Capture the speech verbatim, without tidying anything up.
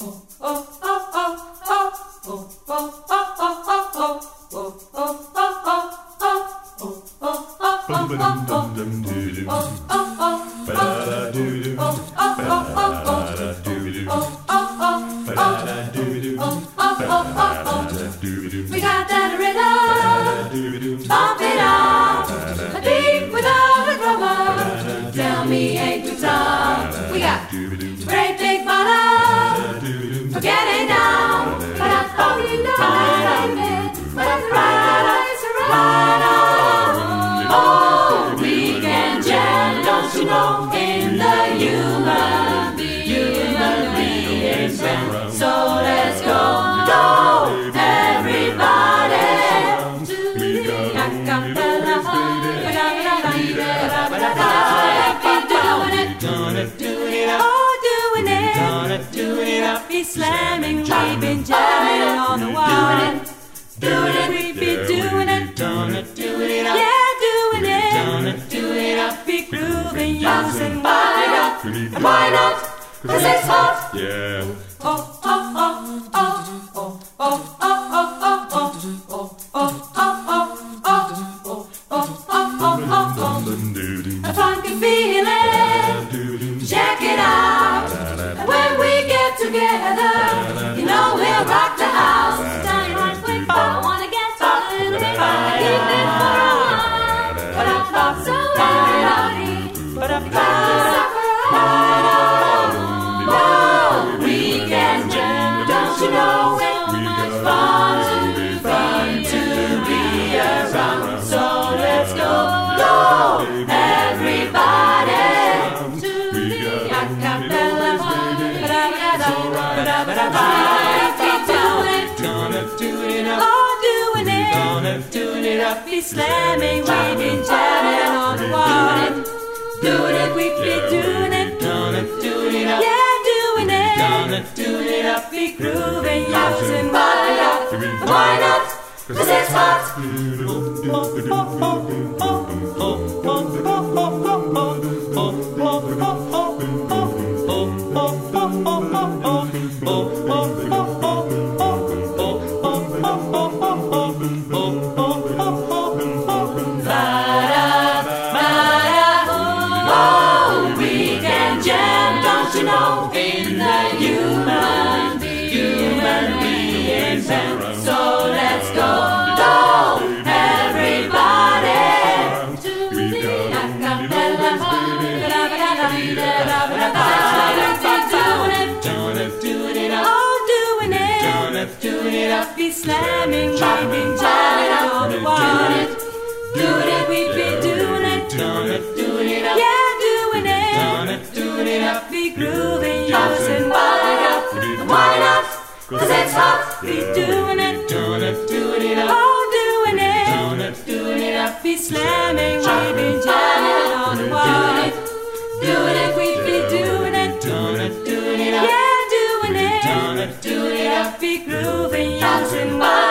We got that rhythm, bump it up, a beat without a drummer. Tell me, ain't we tough? We got great big bottom for getting down. But I thought you know but I right on. Oh, we can jam, don't you know, in the human, human beings. So let's go. Be slamming, we've been jamming on the wall. Doing it, we be doing it, doing it, doing it up. Yeah, doing it, doing it up. Be grooving, using why not? Why not? 'Cause it's hot. Yeah. Oh, oh, oh, oh, oh, oh, oh, oh, oh, oh, oh, oh, oh, oh, oh, oh, oh, a funky feeling. Check it out. And when we get together, you know we'll rock the house. Tell you right quick, I wanna get a little bit fun. Keep it for a while. But I thought so. But I thought oh, we can jam. Don't you know so much fun, fun to be around. So let's go, go, everybody, to the acapella fun. Doing it up, be slamming, we've been jamming on the wall. Doing it, we be doing it, doing it, doing it up, yeah, doing it, doing it, doing it up, be grooving, using why not, why not? 'Cause it's hot. You know, in the human, human beings, so let's go, go, everybody, to the acapella fun. Doing it, doing it up, oh, doing it, doing it up, be slamming, we've been jamming on the wall. Doing it, we've been doing it, doing it, doing it up, yeah, doing it, doing it up, be grooving, using why not, why not? 'Cause it's hot, be doing it, doing it, doing it up, oh, doing it, doing it, doing it up, be slamming, we've been jamming on the wall. Doing it, we be doing it, doing it, doing it up, yeah, doing it, doing it, doing it up, be grooving, using why